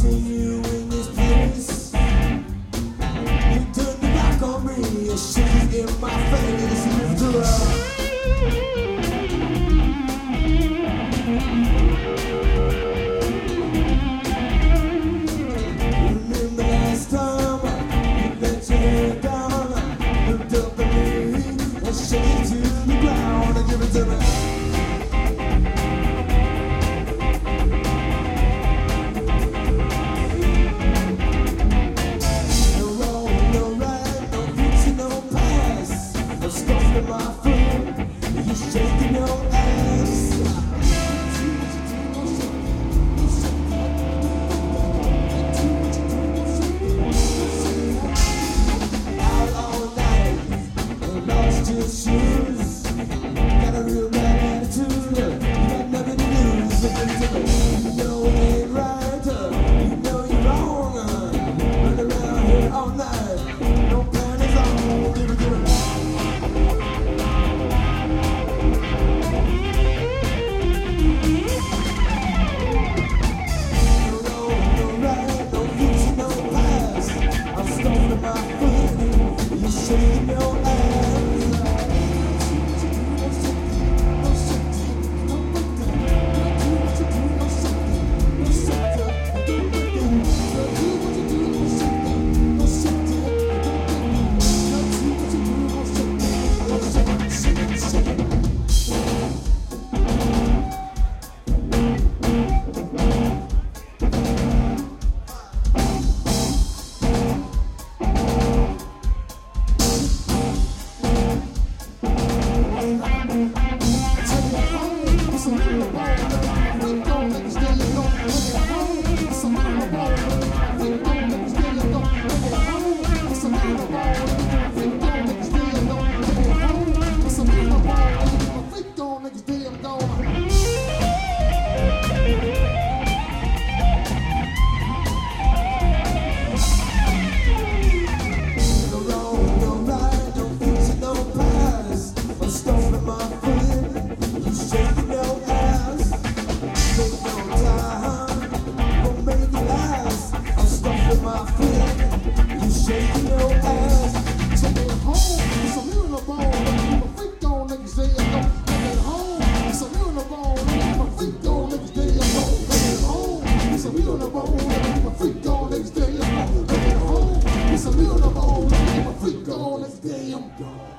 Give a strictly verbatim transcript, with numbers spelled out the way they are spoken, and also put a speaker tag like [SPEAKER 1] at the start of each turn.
[SPEAKER 1] see you in this place. You turn your back on me, you shake in my face, lift her up. Remember last time you let your hair down, looked up at me and shake it to the ground and give it to me. My foot, you shaking your ass. Out all night and lost your shoes. Got a real bad attitude. You got nothing to lose. You know it ain't right. You know you're wrong. Run around here all night. No panties on. Give it to me. Shaking your ass. Freak on, next day I'm gone.